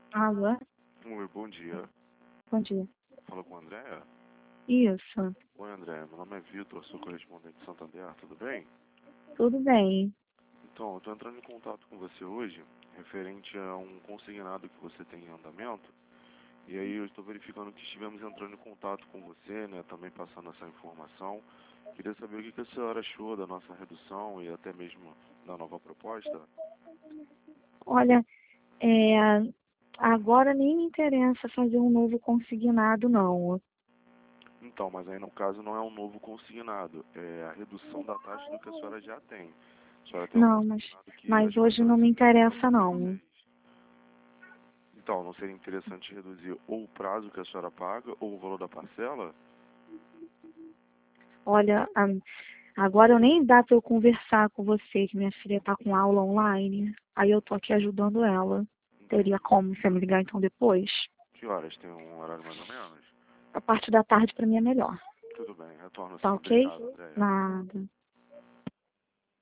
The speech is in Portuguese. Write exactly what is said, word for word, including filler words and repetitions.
Alô? Oi, bom dia. Bom dia. Fala com a Andréa? Isso. Oi, Andréa. Meu nome é Vitor, sou correspondente de Santander, tudo bem? Tudo bem. Então, eu estou entrando em contato com você hoje, referente a um consignado que você tem em andamento. E aí eu estou verificando que estivemos entrando em contato com você, né, também passando essa informação. Queria saber o que que a senhora achou da nossa redução e até mesmo da nova proposta. Olha, é, agora nem me interessa fazer um novo consignado, não. Então, mas aí no caso não é um novo consignado, é a redução da taxa do que a senhora já tem. A senhora tem um Não, mas, consignado que mas acho que a hoje senhora não já me tem até interessa, não. dois mil e dezesseis. Então, não seria interessante reduzir ou o prazo que a senhora paga ou o valor da parcela? Olha, a- agora eu nem dá para eu conversar com você, que minha filha está com aula online. Aí eu tô aqui ajudando ela. Teria Entendi. como você me ligar então depois? Que horas? Tem um horário mais ou menos? A parte da tarde para mim é melhor. Tudo bem, retorno Tá sim. ok? Obrigado, Andréia. Nada.